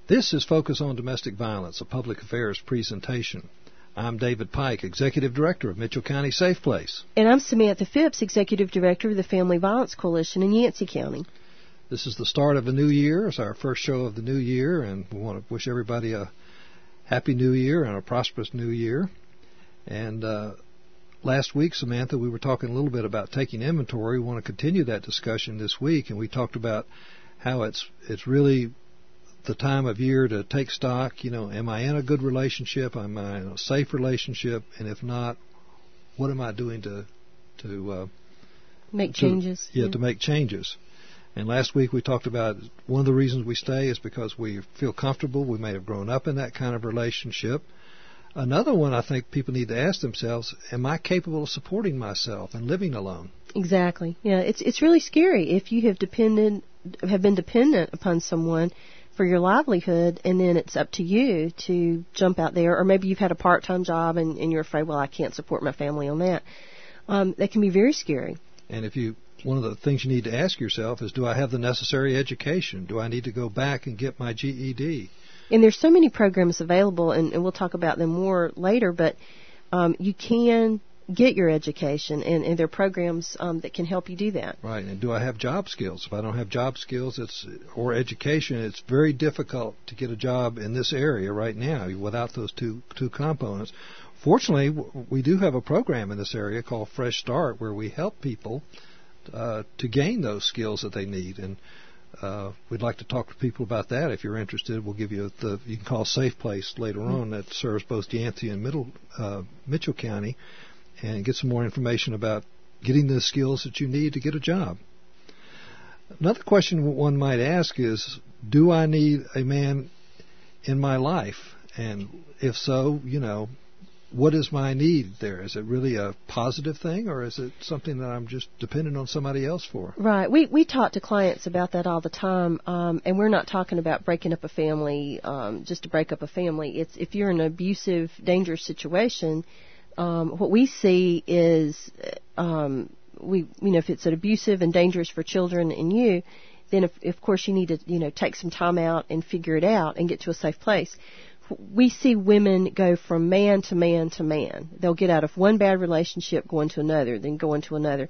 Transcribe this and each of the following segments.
This is Focus on Domestic Violence, a public affairs presentation. I'm David Pike, Executive Director of Mitchell County Safe Place. And I'm Samantha Phipps, Executive Director of the Family Violence Coalition in Yancey County. This is the start of a new year. It's our first show of the new year, and we want to wish everybody a happy new year and a prosperous new year. And last week, Samantha, we were talking a little bit about taking inventory. We want to continue that discussion this week, and we talked about how it's really the time of year to take stock. You know, am I in a good relationship? Am I in a safe relationship? And if not, what am I doing to make changes? To make changes. And last week we talked about one of the reasons we stay is because we feel comfortable. We may have grown up in that kind of relationship. Another one I think people need to ask themselves, am I capable of supporting myself and living alone? Exactly. Yeah, it's really scary if you have been dependent upon someone for your livelihood, and then it's up to you to jump out there, or maybe you've had a part-time job and you're afraid, well, I can't support my family on that. That can be very scary. And one of the things you need to ask yourself is, do I have the necessary education? Do I need to go back and get my GED? And there's so many programs available, and we'll talk about them more later, but you can get your education, and there are programs that can help you do that. Right, and do I have job skills? If I don't have job skills or education, it's very difficult to get a job in this area right now without those two components. Fortunately, we do have a program in this area called Fresh Start where we help people to gain those skills that they need, and we'd like to talk to people about that. If you're interested, we'll give you you can call Safe Place later on that serves both Yancey and Mitchell County, and get some more information about getting the skills that you need to get a job. Another question one might ask is, do I need a man in my life? And if so, what is my need there? Is it really a positive thing, or is it something that I'm just dependent on somebody else for? Right. We talk to clients about that all the time, and we're not talking about breaking up a family just to break up a family. It's if you're in an abusive, dangerous situation, what we see is if it's an abusive and dangerous for children and you, then of course you need to take some time out and figure it out and get to a safe place. We see women go from man to man to man. They'll get out of one bad relationship, go into another, then go into another.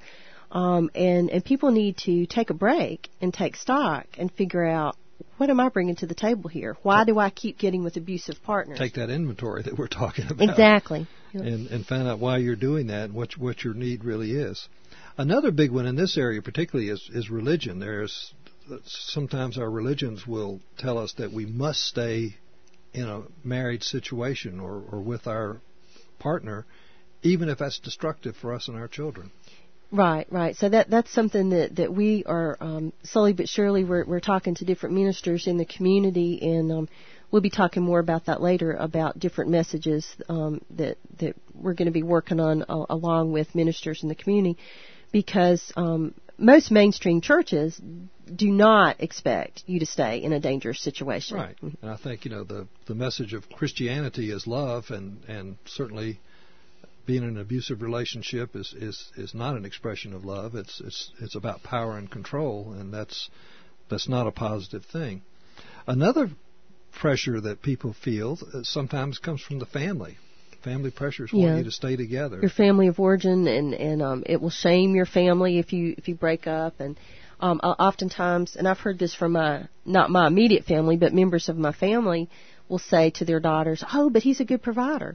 And people need to take a break and take stock and figure out, what am I bringing to the table here? Why do I keep getting with abusive partners? Take that inventory that we're talking about. Exactly. Yep. And find out why you're doing that and what your need really is. Another big one in this area particularly is religion. Sometimes our religions will tell us that we must stay in a married situation or with our partner, even if that's destructive for us and our children. Right. So that's something that we are slowly but surely we're talking to different ministers in the community, and we'll be talking more about that later, about different messages that we're going to be working on along with ministers in the community, because most mainstream churches do not expect you to stay in a dangerous situation. Right. And I think the message of Christianity is love, and certainly being in an abusive relationship is not an expression of love. It's about power and control, and that's not a positive thing. Another pressure that people feel sometimes comes from the family. Family pressures want you to stay together. Your family of origin, and it will shame your family if you break up. And oftentimes, and I've heard this from not my immediate family, but members of my family will say to their daughters, "Oh, but he's a good provider."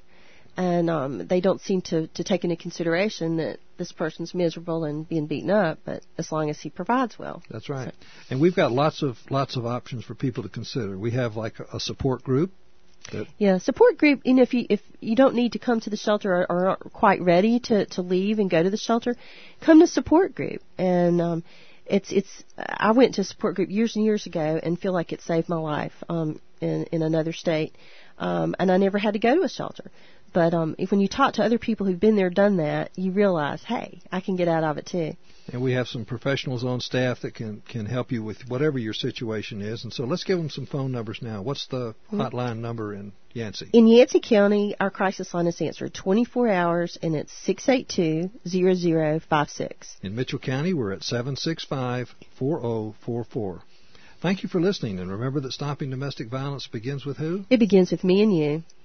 And they don't seem to take into consideration that this person's miserable and being beaten up, but as long as he provides well. That's right. So. And we've got lots of options for people to consider. We have like a support group. Support group. If you don't need to come to the shelter or aren't quite ready to leave and go to the shelter, come to support group. And I went to support group years and years ago and feel like it saved my life in another state, and I never had to go to a shelter. But when you talk to other people who've been there, done that, you realize, hey, I can get out of it too. And we have some professionals on staff that can help you with whatever your situation is. And so let's give them some phone numbers now. What's the hotline number in Yancey? In Yancey County, our crisis line is answered 24 hours, and it's 682-0056. In Mitchell County, we're at 765-4044. Thank you for listening, and remember that stopping domestic violence begins with who? It begins with me and you.